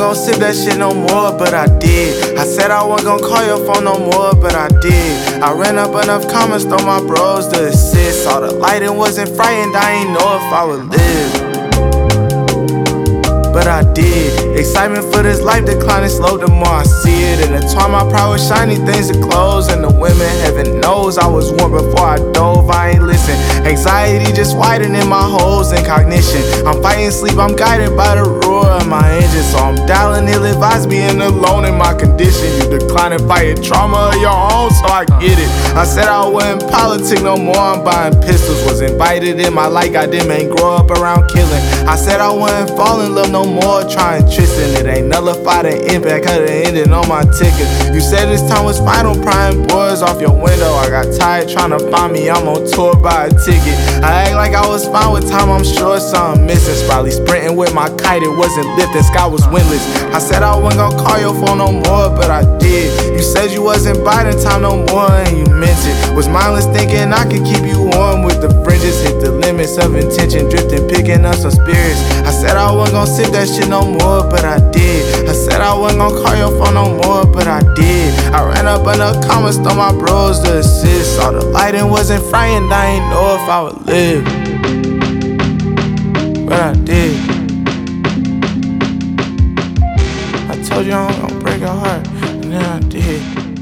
gon' sip that shit no more, but I did. I said I wasn't gon' call your phone no more, but I did. I ran up enough comments, told my bros to assist. Saw the lighting wasn't frightened, I ain't know if I would live, but I did. Excitement for this life declining slow the more I see it. And the time my pride was shiny, things are closed. And the women, heaven knows I was warm before I dove, I ain't listen. Anxiety just widening my holes in cognition. I'm fighting sleep, I'm guided by the roar of my engine. So I'm dialing ill advised, being alone in my condition. You declining fighting trauma of your own, so I get it. I said I wasn't politic no more, I'm buying pistols. Was invited in my life, I didn't man grow up around killing. I said I wouldn't fall in love no more, trying Tristan. It ain't nullified the impact, could've ended on my ticket. You said this time was final, prying boards off your window. I got tired trying to find me, I'm on tour by a ticket. I act like I was fine with time, I'm sure something missing. Probably sprinting with my kite, it wasn't lifting, sky was windless. I said I wasn't gon' call your phone no more, but I did. You said you wasn't biding time no more, and you meant it. Was mindless thinking I could keep you warm with the fringes. Hit the limits of intention, drifting, picking up some spirits. I said I wasn't gon' sip that shit no more, but I did. I said I wasn't gon' call your phone no more, but I did. I ran up in the comments, told my bros to assist. Saw the lighting wasn't frightened, I ain't know if I would live, but I did. I told you I'm gonna break your heart, and then I did.